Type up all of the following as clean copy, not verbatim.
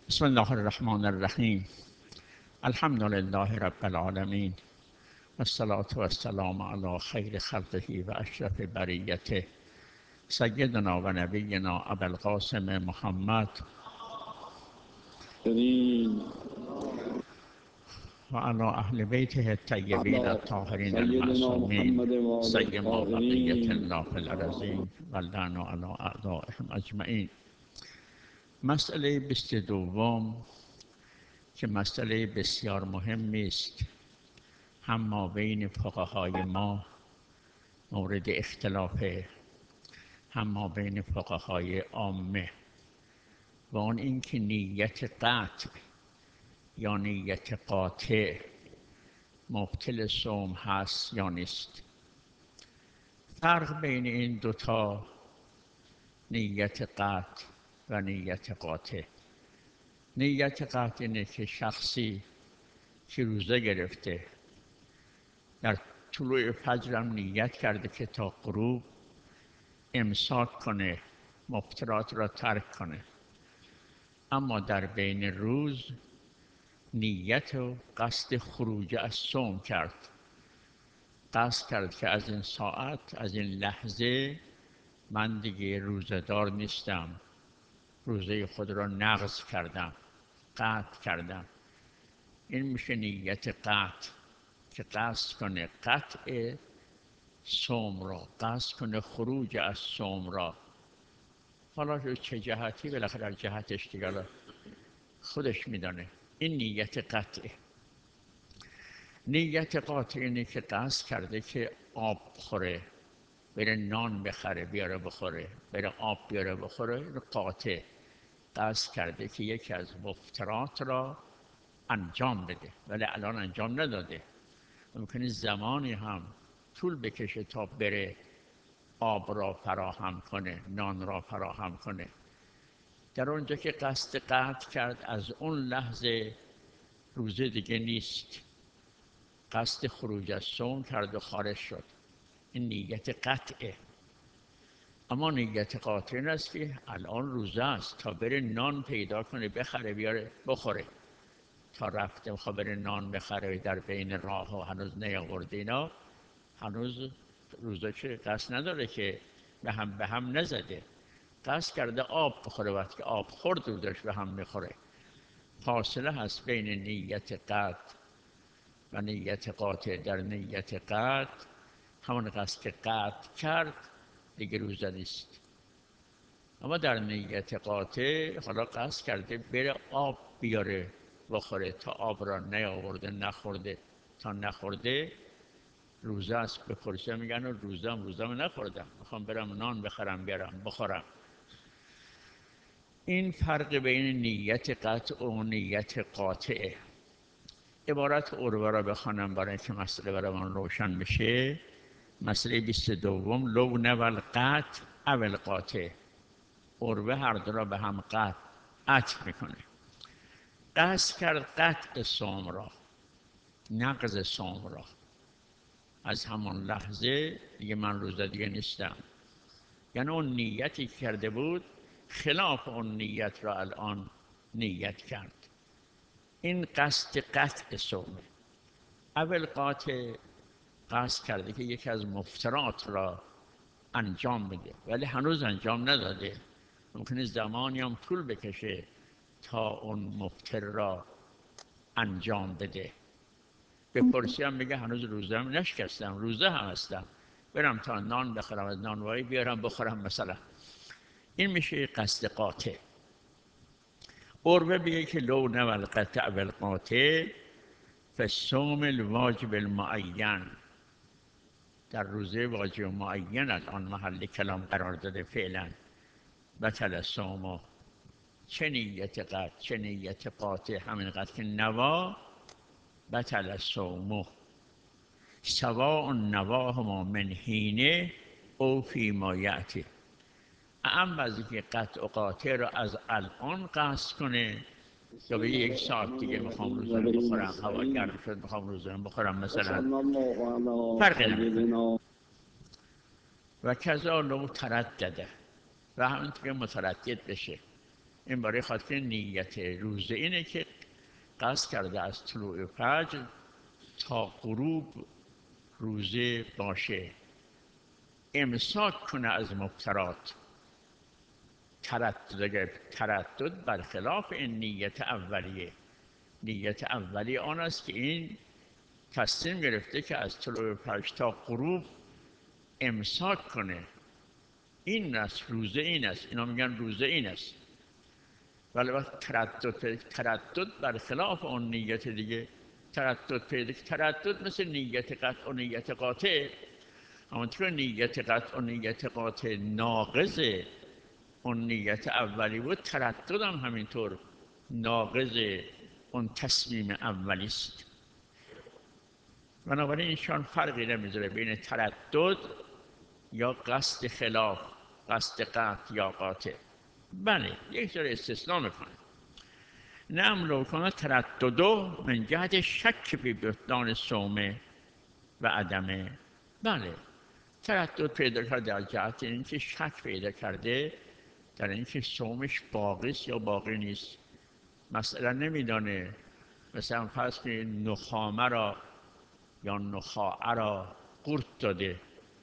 بسم الله الرحمن الرحیم. الحمد لله رب العالمین والصلاة والسلام علی خیر خلقه و اشرف بریته سیدنا و نبینا ابوالقاسم محمد و علی اهل بیته الطیبین الطاهرین المعصومین سیما بقیة الله فی الارضین و اللعن علی اعدائهم اجمعین. مسئله 22 که مسئله بسیار مهمی است، هم ما بین فقهای ما مورد اختلاف، هم ما بین فقهای عامه، و آن اینکه نیت قطع یا نیت قاطع مبطل صوم هست یا نیست. فرق بین این دوتا، نیت قطع و نیت قاطع. نیت قطع اینه که شخصی که روزه گرفته در طلوع فجرم نیت کرده که تا غروب امساک کنه، مفطرات را ترک کنه، اما در بین روز نیت و قصد خروج از صوم کرد. قصد کرد که از این ساعت، از این لحظه من دیگه روزه‌دار نیستم، روزه خود را نقض کردم، قطع کردم. این میشه نیت قطع، که قصد کنه قطع صوم را، قصد کنه خروج از صوم را. حالا چه جهتی، بالاخره در جهتش دیگه خودش میدانه. این نیت قطعه. نیت قاطع اینه که قصد کرده که آب بخوره، بره نان بخره بیاره بخوره، بره آب بیاره بخوره. این قاطع قصد کرده که یکی از مفطرات را انجام بده، ولی الان انجام نداده. ممکنه زمانی هم طول بکشه تا بره آب را فراهم کنه، نان را فراهم کنه. در اونجا که قصد قطع کرد، از اون لحظه روزه دیگه نیست، قصد خروج از صوم کرد و خارج شد. این نیت قطعه. اما نیت قاطع این است که الان روزه است، تا بره نان پیدا کنه بخره بیاره بخوره، تا رفته میخواد بره نان بخره در بین راه و هنوز نیاورده، اینا هنوز روزه که قصد نداره، که به هم نزده، قصد کرده آب بخوره. وقتی که آب خورد روزش به هم میخوره. فاصله هست بین نیت قطع و نیت قاطع. در نیت قطع همون قصد که قطع کرد دیگه روزه نیست. اما در نیت قاطع حالا قصد کرده بره آب بیاره بخوره، تا آب را نیاورده، نخورده، تا نخورده روزه است. به پرسه میگن روزم نخوردم، میخوام برم نان بخرم بیارم بخورم. این فرق بین نیت قطع و نیت قاطعه. عبارت عروه را بخوانم برای اینکه مسئله برای من روشن بشه. مسئله 22 لو نوى القطع او القاطع. عروه هر دو را به هم قطع میکنه. قصد کرد قطع صوم را، نقض صوم را. از همان لحظه دیگه من روزه دیگه نیستم. یعنی اون نیتی کرده بود خلاف اون نیت را الان نیت کرد. این قصد قطع صوم. اول قاطع قصد کرده که یکی از مفطرات را انجام بده، ولی هنوز انجام نداده. ممکنه زمانی هم طول بکشه تا اون مفطر را انجام بده. به پرسی هم بگه هنوز روزه هم نشکستم، روزه هم هستم، برم تا نان بخورم، از نانوایی بیارم بخورم مثلا. این میشه قصد قاطع. عروه بگه که لو نوى القطع والقاطع فالصوم الواجب المعین. در روزه واجب معین الان محل کلام قرار داده فعلا. بطل الصوم. چه نیت قطع چه نیت قاطع، همین قطع که نوا بطل الصوم. سواء نواهما من حین او فیما یأتی. اما از اینکه قطع و قاطع را از الان قصد کنه، یا به یک ساعت دیگه میخوام روزه بخورم، هوا گرم شد میخوام روزه بخورم مثلا، فرقی نمیکنه. و کذا لو تردده، و همینطور که متردد بشه، این برای خاطر نیت روزه اینه که قصد کرده از طلوع فجر تا غروب روزه باشه، امساک کنه از مفترات. تردد برخلاف این نیت اولیه. نیت اولیه آن است که این تصمیم گرفته که از طلوع فجر تا غروب امساک کنه. این است روزه، این است، اینا میگن روزه این است. ولی وقت تردد برخلاف اون نیت دیگه، تردد مثل نیت قطع و نیت قاطع. همونطور نیت قطع و نیت قاطع ناقضه اون نیت اولی بود، تردد هم همینطور ناقض اون تصمیم اولی است. بنابراین ایشان فرقی نمیذاره بین تردد یا قصد خلاف، قصد قطع یا قاطع. بله یک ذره استثناء میکنه. نعم لو کان تردد من جهت شک فی بطلان صوم و عدمه. بله تردد پیدا کرده در جهت اینکه شک پیدا کرده در اینکه صومش باقی است یا باقی نیست. مثلا نمیدانه، مثلا فرض کنید نخامه را یا نخاعه را قورت داده،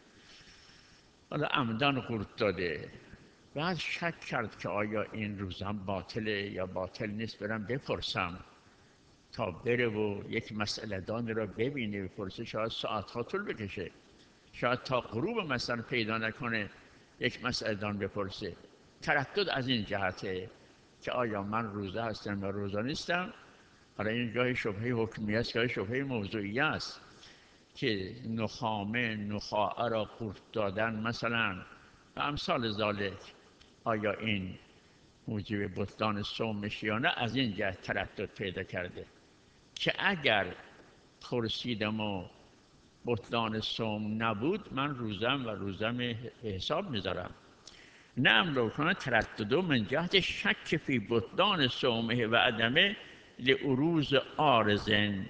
حالا عمدن قورت داده، بعد شک کرد که آیا این روزم باطله یا باطل نیست، برم بپرسم. تا بره و یک مسئله دانی را ببینه بپرسه، شاید ساعتها طول بکشه، شاید تا غروب مثلا پیدا نکنه یک مسئله دان بپرسه. تردد از این جهته که آیا من روزه هستم یا روزه نیستم. حالا این گاهی شبهه حکمی است، گاهی شبهه موضوعی است که نخامه نخاعه را قورت دادن مثلا و امثال ذالک، آیا این موجب بطلان صوم میشه یا نه. از این جهت تردد پیدا کرده که اگر پرسیدم و بطلان صوم نبود، من روزم و روزم حساب میذارم. نعم لو کان تردد من جهت شک فی بطلان صومه و عدمه لعروض عارض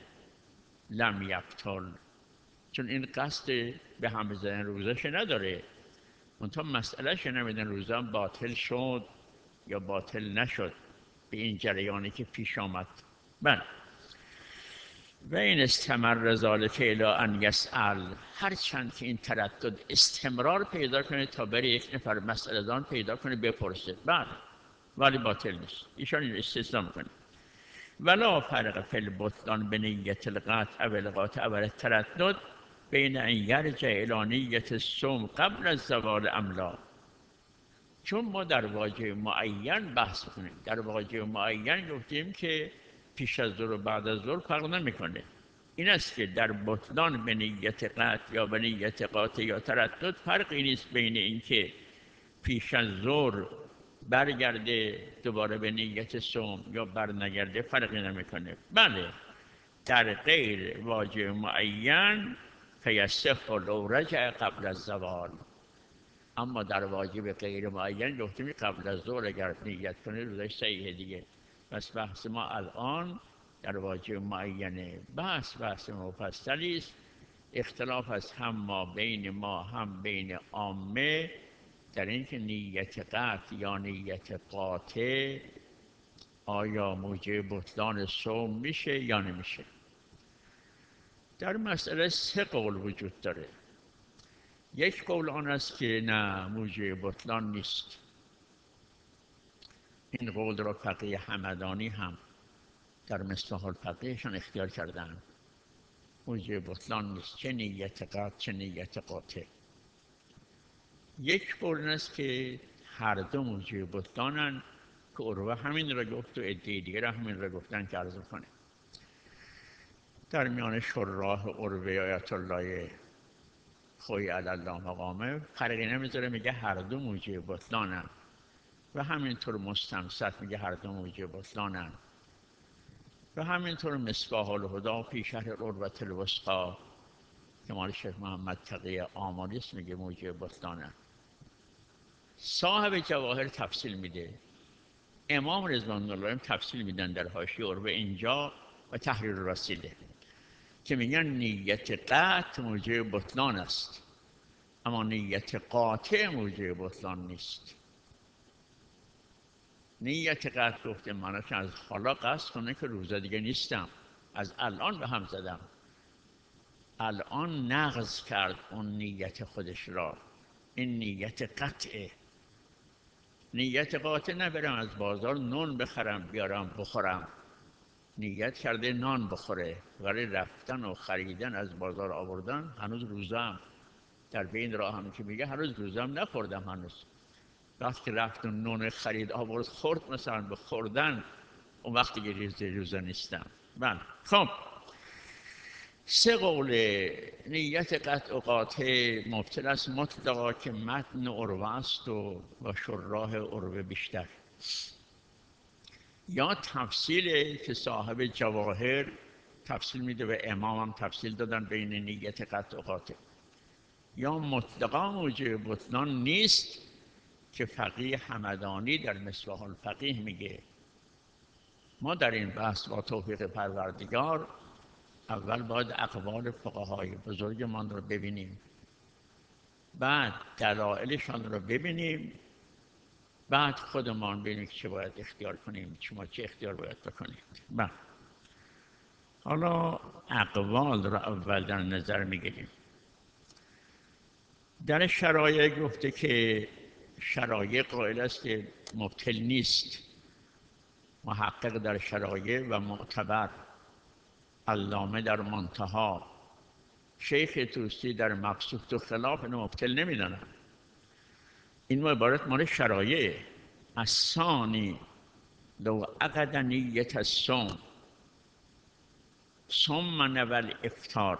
لم یبطل. چون این قصد به هم بزنن روزش نداره، منتها مسئلهش نمیدن روزم باطل شد یا باطل نشد به این جریانی که پیش آمد. بله و این استمر ذالک الی ان یسأل، هرچند که این تردد استمرار پیدا کنه تا بره یک نفر مسئله دان پیدا کنه بپرسه، بله ولی باطل نیست. ایشان این استثناء میکنه. ولا فرق فی البطلان بنیت القطع او القاطع او التردد بین ان یرجع الی نیت الصوم قبل الزوال ام لا. چون ما در واجه معین بحث کنیم، در واجه معین گفتیم که پیش از ظهر و بعد از ظهر فرق نمیکنه. این است که در بطلان به نیت قطع یا به نیت قاطع یا تردد فرقی نیست بین اینکه پیش از ظهر برگرده دوباره به نیت صوم یا برنگرده، فرقی نمیکنه. بله در غیر واجه معین فیصح لو رجع قبل الزوال. اما در واجب غیر معین گفتیم قبل از ظهر اگر نیت کنه روزش صحیحه دیگه. پس بحث ما الان در واجب معینه. بحث مفصلی است. اختلاف است هم ما بین ما هم بین عامه در اینکه نیت قطع یا نیت قاطع آیا موجب بطلان صوم میشه یا نمیشه. در مسئله 3 قول وجود داره. یک قول آن است که نه، موجب بطلان نیست. این قول را فقیه همدانی هم در مصباح الفقیهشان اختیار کردن. موجب بطلان نیست، چه نیت قطع چه نیت قاطع. یک قول است که هر دو موجب بطلانن که عروه همین را گفت و عده دیگر همین را گفتن که عرض کنه. در میان شراح عروه آیت الله خوی علی الله مقامه فرقی نمیذاره، میگه هر دو موجب بطلانن. و همینطور مستمسک میگه هر دو موجب بطلانن. و همینطور مصباح الهدی فی شرح العروة الوثقی که مال شیخ محمد تقی آملی است میگه موجب بطلانن. صاحب جواهر تفصیل میده، امام رضوان الله هم تفصیل میدن در حاشیه عروه اینجا و تحریر الوسیله که میگن نیت قطع موجب بطلان است اما نیت قاطع موجب بطلان نیست. نیت قطع گفته معناش از حالا قصد کنه که روزا دیگه نیستم، از الان به هم زدم، الان نقض کرد اون نیت خودش را. این نیت قطعه. نیت قاطع نبرم از بازار نون بخرم بیارم بخورم، نیت کرده نان بخوره، ولی رفتن و خریدن از بازار آوردن هنوز روزم. در بین راه هم که میگه هنوز روزم نخوردم هنوز. وقتی رفت و نون خرید آورد خورد مثلا به خوردن، اون وقتی که روزه نیستم. من خب سه قول نیت قطع و قاطع مبتل است مطلقا که متن عروه است و شراح عروه بیشتر، یا تفصیل که صاحب جواهر تفصیل میده و امام هم تفصیل دادن بین نیت قطع و قاطع، یا مطلقا موجب بطلان نیست که فقیه همدانی در مصباح الفقیه میگه. ما در این بحث با توفیق پروردگار اول باید اقوال فقهای بزرگمان رو ببینیم، بعد دلایلشان رو ببینیم، بعد خودمان ببینیم چه باید اختیار کنیم، شما چه اختیار باید بکنید. حالا اقوال رو اول در نظر میگیریم. در شرایع گفته که شرایع قائل است که مبطل نیست. محقق در شرایع و معتبر، علامه در منتها، شیخ طوسی در مبسوط و خلاف اینو مبطل نمیدانن. این عبارت مال شرایع. الثانی لو عقد نیت الصوم ثم نوى الافطار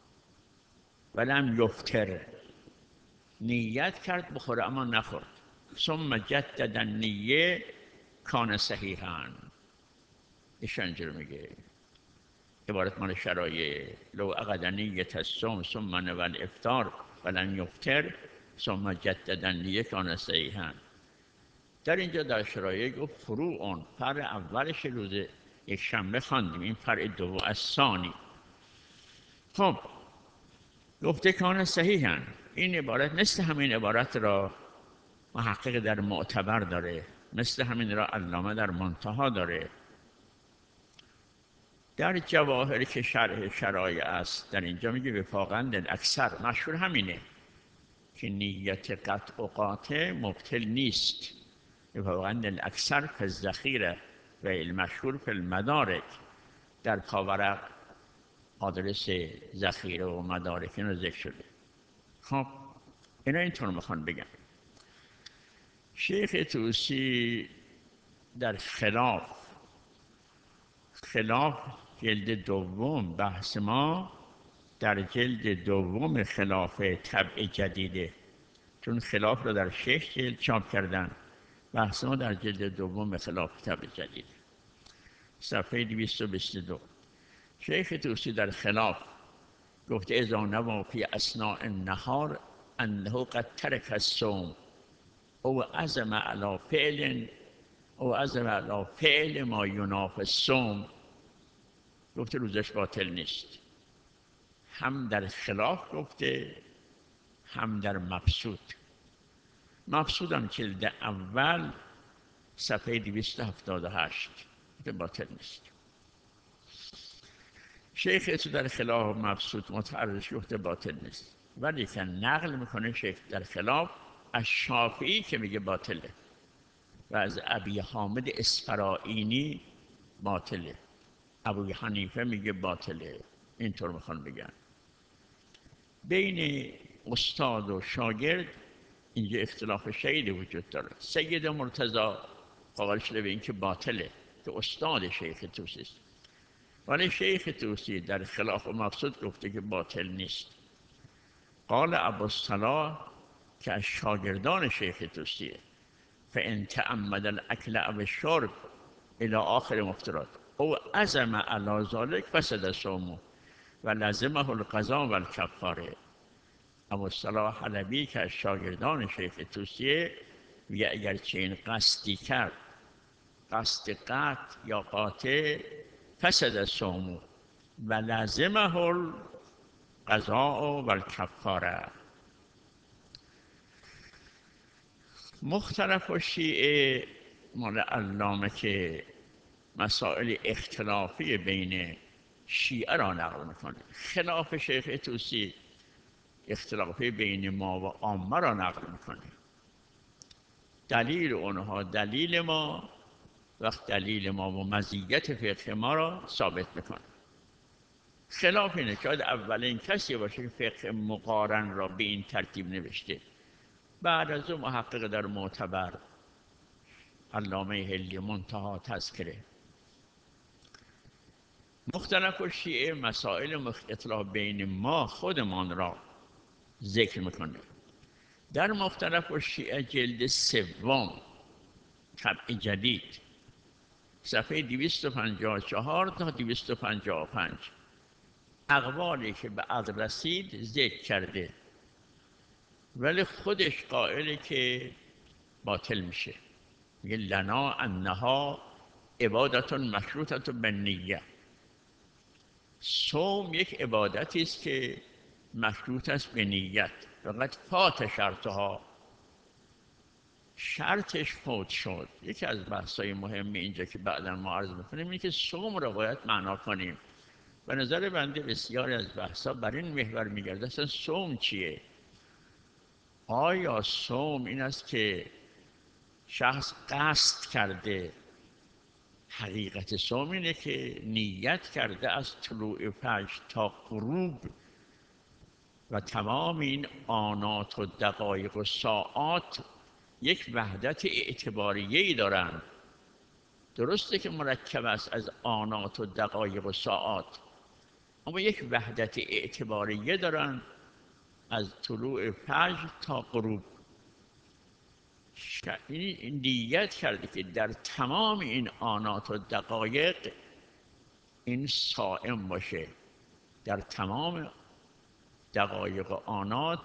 ولم یفطر، نیت کرد بخوره اما نخورد، ثم جدد النیه کان صحیحا. ایشان اینجور میگه، عبارت مال شرایع. لو عقد نیت الصوم ثم نوى الافطار ولم یفطر ثم جدد النیه کان صحیحا. در اینجا در شرایع گفت فروع، فرع اولش روز یک شنبه خواندیم، این فرع دوم از ثانی. خب گفته کان صحیحا، این عبارت مثل همین عبارت را محقق در معتبر داره، مثل همین را علامه در منتها داره. در جواهر که شرح شرایع است در اینجا میگه وفاقاً للاکثر، مشهور همینه که نیت قطع و قاطع مبطل نیست. وفاقاً للاکثر فی الذخیره و المشهور فی المدارک، در پاورق آدرس ذخیره و مدارک اینو ذکر شده. خب اینا اینطور میخوان بگم. شیخ طوسی در خلاف جلد دوم، بحث ما در جلد دوم خلاف طبع جدیده، چون خلاف رو در 6 جلد چاپ کردن، بحث ما در جلد دوم خلاف طبع جدیده، صفحه 222. شیخ طوسی در خلاف گفته اذا نوى فی اثناء النهار انه قد ترک الصوم او عزم علی فعل ما ینافی الصوم، گفته روزش باطل نیست. هم در خلاف گفته هم در مبسوط. مبسوطم جلد اول صفحه 278 باطل نیست. شیخ تو در خلاف مبسوط متعرض گفته باطل نیست، ولی که نقل میکنه شیخ در خلاف از شافعی که میگه باطله و از ابی حامد اسفرائینی باطله، ابو حنیفه میگه باطله. اینطور میخوان بگن. بین استاد و شاگرد اینجا اختلاف شدید وجود داره. سید مرتضی قائل شده به این که باطله، که استاد شیخ طوسی است، ولی شیخ طوسی در خلاف مبسوط گفته که باطل نیست. قال ابوالصلاح که از شاگردان شیخ طوسیه، فان تعمد الاکل او الشرب الی آخر مفترات او عزم علی ذلک فسد صومه و لزمه القضاء و الکفاره. ابوالصلاح حلبی که از شاگردان شیخ طوسیه میگه اگر چنین قصدی کرد، قصد قطع یا قاطع، فسد صومه و لزمه القضاء و الکفاره. مختلف و شیعه مال علامه که مسائل اختلافی بین شیعه را نقل میکنه. خلاف شیخ طوسی اختلافی بین ما و عامه را نقل میکنه. دلیل اونها دلیل ما، وقت دلیل ما و مزیت فقه ما را ثابت میکنه. خلاف اینه شاید اولین کسی باشه که فقه مقارن را به این ترتیب نوشته. بعد از اون محقق در معتبر علامه هلی منتهی تذکره. مختلف الشیعه مسائل اختلاف بین ما خودمان را ذکر میکنه. در مختلف الشیعه جلد سوم طبع جدید صفحه 254 تا 255 اقوالی که به عقل رسید ذکر کرده، ولی خودش قائله که باطل میشه. میگه لنا انها عبادت مشروطه بالنیه. صوم یک عبادتی است که مشروط است به نیت، فقط فات شرطها، شرطش فوت شد. یکی از بحث‌های مهم اینجا که بعدا ما عرض می‌کنیم اینه که صوم را باید معنا کنیم. به نظر بنده بسیاری از بحث‌ها بر این محور می‌گرده اصلا صوم چیه؟ آیا صوم این است که شخص قصد کرده؟ حقیقت صوم اینه که نیت کرده از طلوع فجر تا غروب و تمام این آنات و دقایق و ساعات یک وحدت اعتباریه‌ای دارند. درسته که مرکب است از آنات و دقایق و ساعات، اما یک وحدت اعتباریه دارند از طلوع فجر تا غروب. این نیت کرده که در تمام این آنات و دقایق این صائم باشه، در تمام دقایق و آنات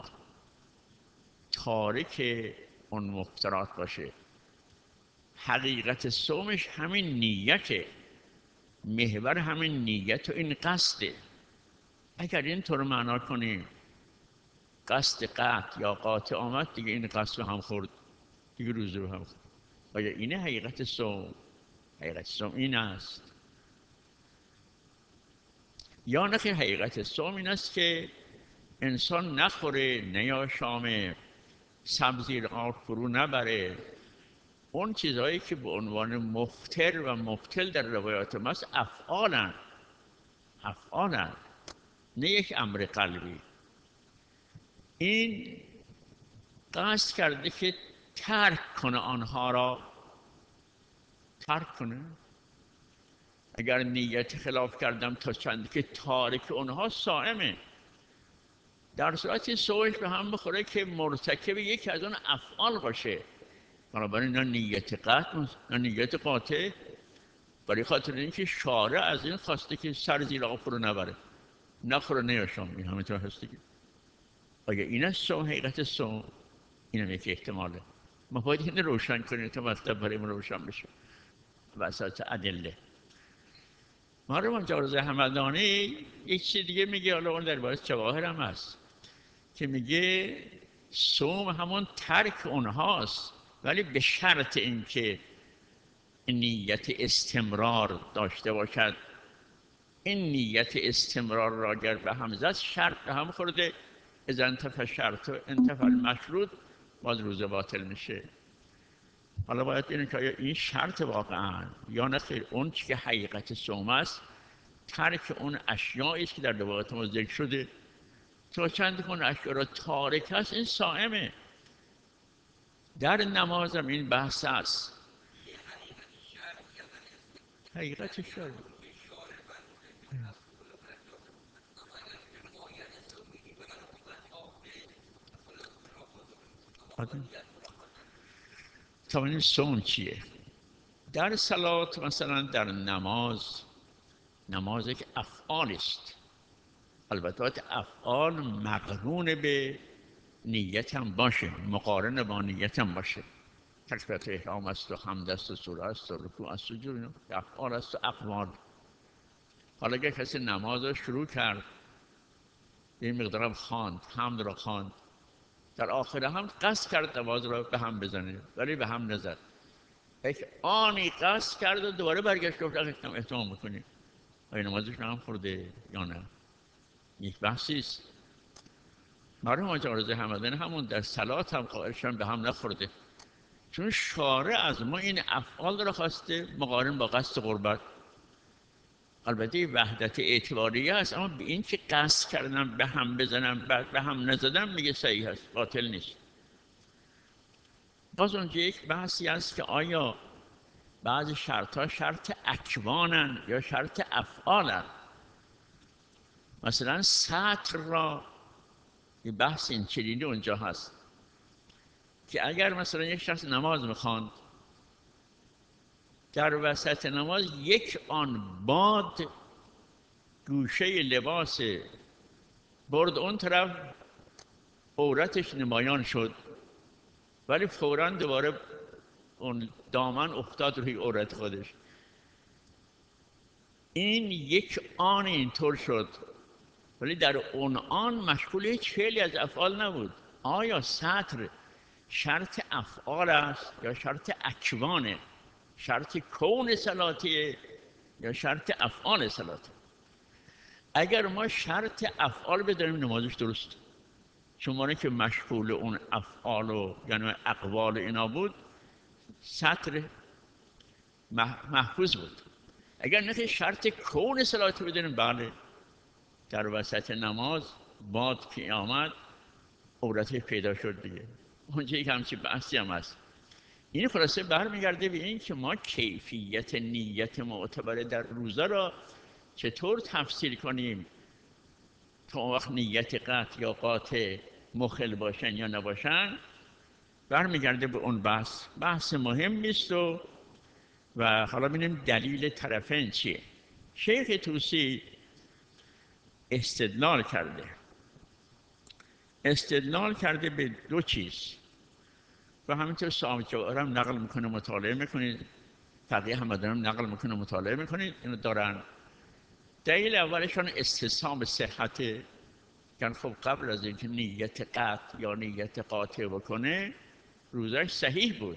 تارک اون مفترات باشه. حقیقت صومش همین نیته، محور همین نیت و این قصده. اگر این طور معنا کنیم قصد قطع یا قاطع آمد، دیگه این قصد رو هم خورد، دیگه روزه رو هم خورد. آیا اینه حقیقت صوم؟ حقیقت صوم این است. یا نه که حقیقت صوم این است که انسان نخوره، نه یا شام سبزی را فرو نبره. اون چیزهایی که به عنوان مفتر و مبتل در روایات ماست افعالن، نه یک امر قلبی. این قصد کرده که ترک کنه، آنها را ترک کنه. اگر نیت خلاف کردم تا چند که تارک اونها صائمه، در صورتی صومش به هم بخوره که مرتکب یکی از اون افعال باشه. بنابراین نه نیت قطع نه نیت قاطع، برای خاطر اینکه شارع از این خواسته که سر زیر آب رو نبره، نخوره نیاشام. این همینطور هستی که آیا این است صوم؟ حقیقت صوم این هم یک احتماله. ما باید این روشن کنیم تا مطلب برای ما روشن بشه وسط ادله. مرحوم جارز همدانی یک چیز دیگه میگه، حالا اون در باید جواهر هم هست، که میگه صوم همون ترک اونهاست، ولی به شرط اینکه نیت استمرار داشته باشد. این نیت استمرار را اگر به هم زد شرط به هم خورده، اذا انتفى الشرط و انتفى المشروط، باز روزه باطل میشه. حالا باید ببینیم که آیا این شرط واقعا یا نه خیر. اون چی که حقیقت صوم است ترک اون اشیایی است که در روایات ما ذکر شده. تا چند اون اشیا را تارک است این صائمه. در نماز هم این بحث است. حقیقت شرط تا این صوم چیه؟ در صلات مثلا در نماز یک افعال است. البته افعال مقرون به نیت هم باشه، مقارن با نیت هم باشه. تکبیرات احرام است و حمد است و سوره است و رکوع است و سجود، افعال است و اقوال. حالا اگر کسی نماز رو شروع کرد، این مقدارم خواند، حمد را خواند، در آخر هم قصد کرد نماز را به هم بزنه ولی به هم نزد، یک آنی قصد کرد و دوباره برگشت گفت احتمام میکنیم آیا نمازش هم خورده یا نه. یک بحثی است. مرحوم حاج آرزوی همدانی همون در صلات هم قائلشان به هم نخورده، چون شارع از ما این افعال رو خواسته مقارن با قصد قربت. البته وحدت اعتباریه است، اما به این که قصد کردم به هم بزنم بعد به هم نزدم میگه صحیح است، باطل نیست. باز اونجا یک بحثی است که آیا بعضی شرطها شرط اکوانن یا شرط افعالن. مثلا سطر را یه بحث این چنینی اونجا هست که اگر مثلا یک شخص نماز میخواند، در وسط نماز یک آن باد گوشه لباس برد اون طرف، عورتش نمایان شد، ولی فوراً دوباره اون دامن افتاد روی عورت خودش. این یک آن اینطور شد، ولی در اون آن مشغول هیچ فعلی از افعال نبود. آیا سطر شرط افعال است یا شرط اکوانه؟ شرط کون صلاته یا شرط افعال صلاته؟ اگر ما شرط افعال بداریم نمازش درست، شماره که مشغول اون افعال و یعنی اقوال اینا بود، سطر محفوظ بود. اگر نه شرط کون صلات بدونیم، بله در وسط نماز باد که آمد عورت پیدا شد دیگه. اونجا یک همچین بحثی هم هست. این خلاصه برمیگرده به این که ما کیفیت نیت معتبر در روزه را چطور تفسیر کنیم تا اون وقت نیت قطع یا قاطع مخل باشن یا نباشن، برمیگرده به اون بحث مهم است. و حالا ببینیم دلیل طرفین چیه. شیخ طوسی استدلال کرده به دو چیز و همینطور صاحب جواهر هم نقل میکنه، مطالعه میکنید، تقیه همدان هم نقل میکنه، مطالعه میکنید، اینو دارن. دلیل اولشان استصحاب صحته، که خب قبل از اینکه نیت قطع یا نیت قاطع بکنه روزش صحیح بود.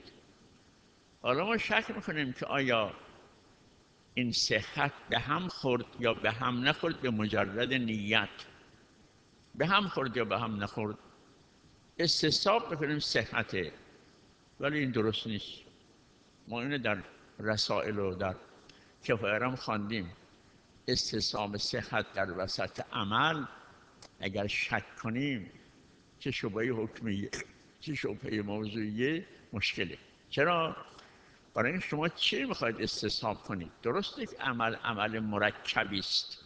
حالا ما شک میکنیم که آیا این صحت به هم خورد یا به هم نخورد به مجرد نیت. به هم خورد یا به هم نخورد، استصحاب میکنیم صحته، ولی این درست نیست. ما اینو در رسائل و در کفایرم خواندیم. استصحاب صحت در وسط عمل اگر شک کنیم، چه شبهه حکمیه چه شبهه موضوعیه، مشکله. چرا؟ برای این شما چی میخواید استصحاب کنید؟ درسته که عمل مرکبی است،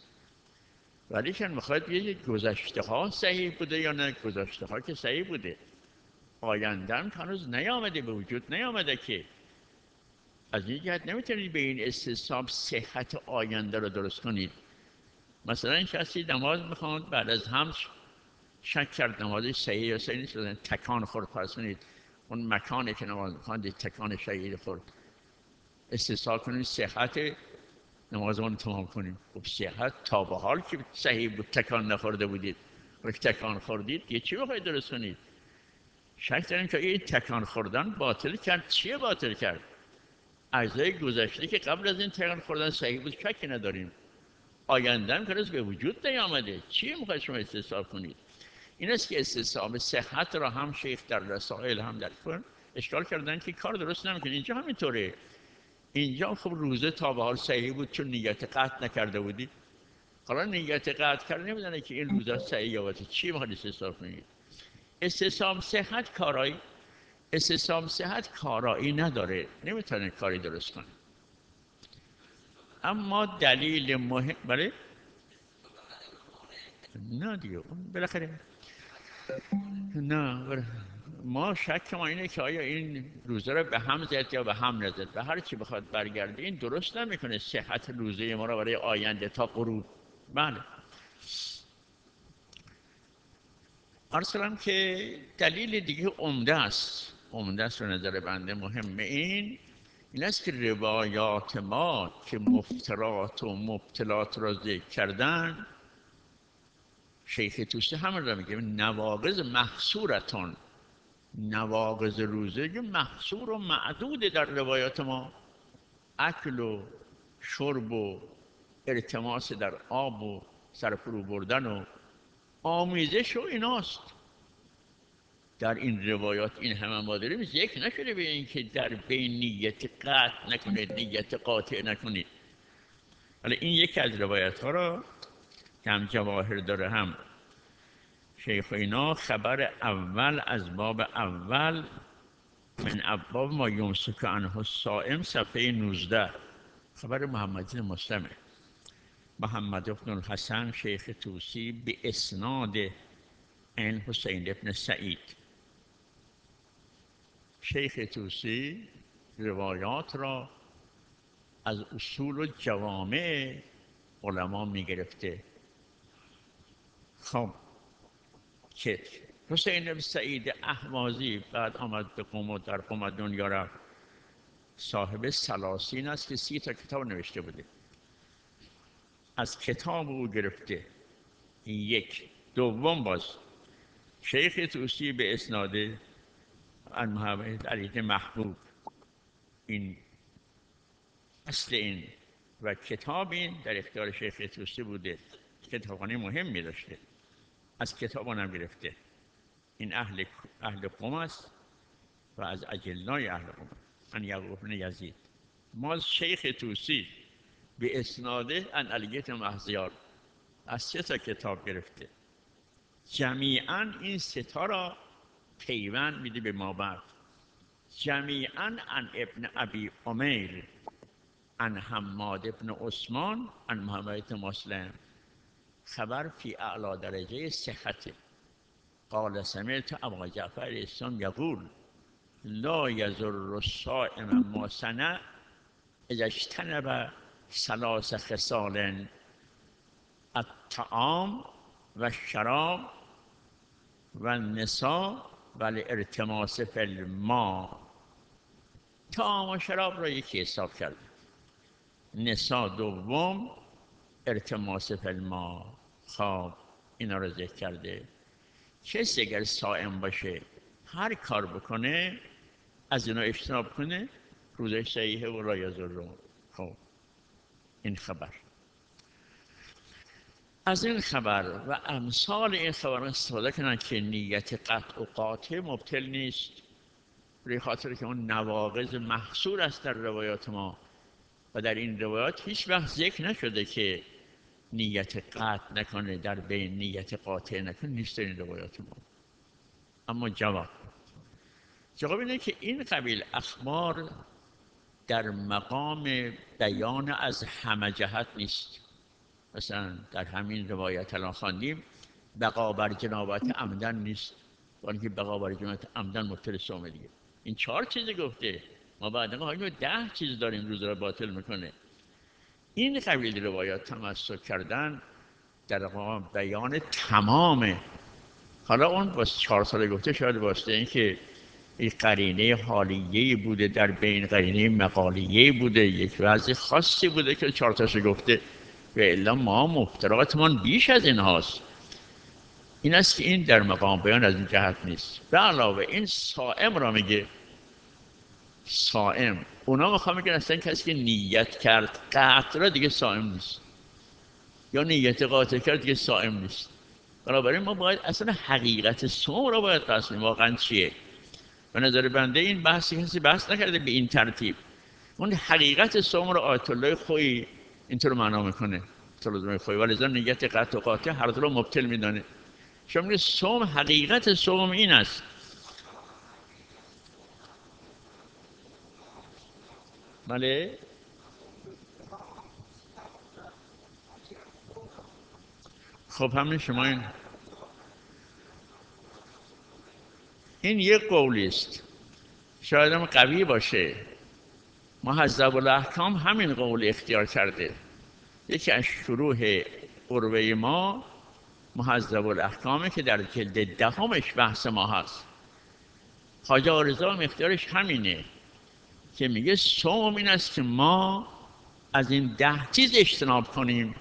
ولی چون میخواید بگید گذشته ها صحیح بوده یا نه. گذشته ها که صحیح بوده، آینده هم هنوز نیامده، به وجود نیامده که. از این جهت نمیتونید به این استصحاب صحت آینده رو درست کنید. مثلا کسی نماز میخواند، بعد از هم شک کرد نمازش صحیح یا صحیح نیست، تکان خورد، فرض کنید اون مکانی که نماز میخواند تکان شدید خورد، استصحاب کنید صحت نمازمون تمام کنیم. خب صحت تا به حال که صحیح بود، تکان نخورده بودید، وقتی تکان خوردید یه چی بخواید درست کنید؟ شک داریم که این تکان خوردن باطل کرد. چیه باطل کرد؟ اجزای گذشته که قبل از این تکان خوردن صحیح بود شکی نداریم، آینده هم که به وجود نیامده. چی میخواید شما استصحاب کنید؟ این است که استصحاب صحت را هم شیخ در رسائل هم در فرن اشکال کردن که کار درست نمیکنه. اینجا همینطوره. اینجا خب روزه تا به حال صحیح بود چون نیت قطع نکرده بودی. حالا نیت قطع کرده نمیدونه که این روزه صحیح یا باطل. چی میخواید استصحاب کنید؟ استصحاب صحت کارایی نداره، نمیتونه کاری درست کنه. اما دلیل مهم بله نه دیگه بالاخره نه ما شک ما اینه که آیا این روزه رو به هم زد یا به هم نزد. به هر چی بخواد برگرده این درست نمیکنه صحت روزه ما رو برای آینده تا غروب. بله عرض کردم که دلیل دیگه عمده است به نظر بنده مهمه. این است که روایات ما که مفترات و مبتلات را ذکر کردن، شیخ طوسی همین را میگه نواقض محصورتون، نواقض روزه که محصور و معدوده در روایات ما، اکل و شرب و التماس در آب و سرفرو بردن و آمیزش و ایناست. در این روایات این همه ما داریم ذکر نشده به این که در بین نیت قطع نکنید، نیت قاطع نکنید. حالا این یکی از روایت ها را که هم جواهر داره هم شیخ اینا، خبر اول از باب اول من ابواب ما یمسک عنه الصائم صفحه 19 خبر محمد بن مسلمه. محمد بن الحسن شیخ طوسی به اسناد عن حسین بن سعید. شیخ طوسی روایات را از اصول و جوامع علما می گرفته. خب که حسین بن سعید اهوازی بعد آمد به قم و در قم دنیا رفت، صاحب سلاسین است که 30 تا کتاب نوشته بوده، از کتاب او گرفته. این یک. دوم باز شیخ طوسی به اسناد عن محمد علی محبوب، این اصل این و کتاب این در اختیار شیخ طوسی بوده، کتابخانه مهمی داشته، از کتاب آنم گرفته. این اهل قم است و از اجلای اهل قم، عن یعقوب بن یزید. ما شیخ طوسی به اسناده عن علی بن مهزیار از 3 تا کتاب گرفته. جمیعاً این 3 تا را پیوند میده به ما بعد. جمیعاً عن ابن ابی عمیر عن حماد بن عثمان عن محمد بن مسلم، خبر فی اعلی درجه صحت. قال سمعت ابا جعفر الاسلام یقول لا یضر الصائم ما صنع اذا اجتنب 3 خصال الطعام و الشراب و النساء و الالتماس فی الماء. طعام و شراب را یکی حساب کرد، نساء دوم، التماس فی الماء. خب اینا را ذکر کرده. کسی اگر صائم باشه هر کار بکنه از اینا اجتناب کنه روزش صحیحه و لا یضر. خب این خبر. از این خبر و امثال این خبر استفاده کنن که نیت قطع و قاطع مبطل نیست، به خاطر که اون نواقض محصور است در روایات ما و در این روایات هیچ وقت ذکر نشده که نیت قطع نکنه در بین نیت قاطع نکنه، نیست در این روایات ما. اما جواب اینه که این قبیل اخبار در مقام بیان از همه جهت نیست. مثلا در همین روایت الان خواندیم بقا بر جنابت عمدن نیست، ولی که بقا بر جنابت عمدن مبطل صوم دیگه. این 4 چیز گفته، ما بعد ما 10 چیز داریم روز را باطل میکنه. این قبیل روایات تمسک کردن در مقام بیان تمامه. حالا اون با 4 سال گفته شاید واسطه این که این قرینه حالیه‌ای بوده در بین، قرینه مقالیه‌ای بوده، یک وضع خاصی بوده که 4 تاشو گفته، و الا ما مفتراتمان بیش از این هاست. این است که این در مقام بیان از این جهت نیست. به علاوه این صائم را میگه، صائم اونا میخوام میگن اصلا کسی که نیت کرد قطع را دیگه صائم نیست، یا نیت قاطع کرد دیگه صائم نیست. بنابراین ما باید اصلا حقیقت صوم را باید قصد کنیم واقعا چیه. به نظر بنده این بحثی کسی بحث نکرده به این ترتیب. اون حقیقت صوم را آیت الله خویی اینطور معنا میکنه، طلوع خویی، ولی زن نیت قطع و قاطع هر دو را مبطل میدانه. شما میگه صوم، حقیقت صوم این است. بله خب همین شما این یک قولی است، شاید هم قوی باشه. مهذب الاحکام همین قول اختیار کرده. یکی از شروح عروه ما مهذب الاحکامه که در جلد 10 بحث ما هست. خواجه آرزا هم اختیارش همینه که میگه صوم این است که ما از این 10 چیز اجتناب کنیم.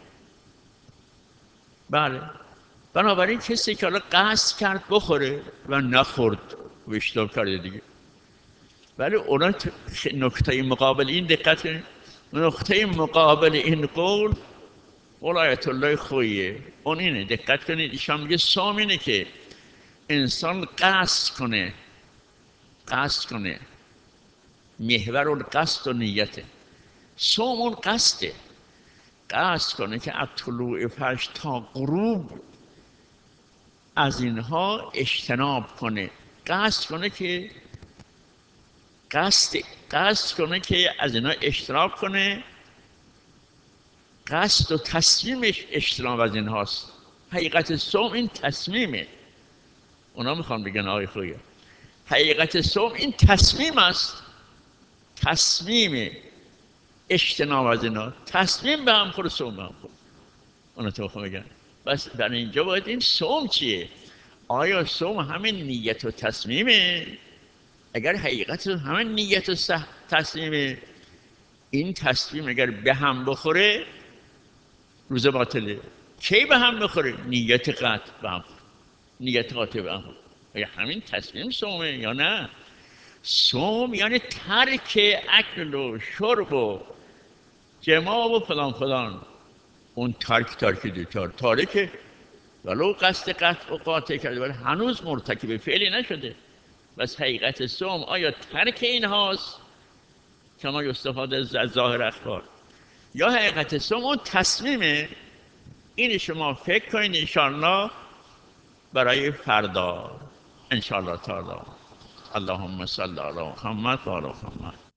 بله، بنابراین کسی که حالا قصد کرد بخوره و نخورد و اشتباه کرده دیگه. ولی اونا نکته مقابل این دقت کنید، نقطه مقابل این قول آیت الله خویه، اون اینه، دقت کنید، ایشان میگه صوم اینه که انسان قصد کنه، محور اون قصد و نیته. صوم اون قصد کنه که از طلوع فجر تا غروب از اینها اجتناب کنه، قصد کنه که از اینها اجتناب کنه. قصد و تصمیمش اجتناب از اینهاست. حقیقت صوم این تصمیمه. اونا میخوان بگن آقای خویه حقیقت صوم این تصمیم است، تصمیم اجتناب از اینا، تصمیم به هم خور، صوم به هم خور. اونا تو میخوان بگن بس برای اینجا باید این صوم چیه؟ آیا صوم همین نیت و تصمیمه؟ اگر حقیقت همین نیت و تصمیمه، این تصمیم اگر به هم بخوره روزه باطله. کی به هم بخوره؟ نیت قطع به هم، نیت قاطع به هم. آیا همین تصمیم صومه یا نه؟ صوم یعنی ترک اکل و شرب و جماع و فلان. اون تارکه ولو قصد قطع و قاطع کرده ولی هنوز مرتکب فعلی نشده. بس حقیقت صوم آیا ترک این هاست کما استفاده از ظاهر اخبار، یا حقیقت صوم اون تصمیمه؟ این شما فکر کنید انشاءالله برای فردا انشاءالله تعالی. اللهم صل علی محمد و علی محمد.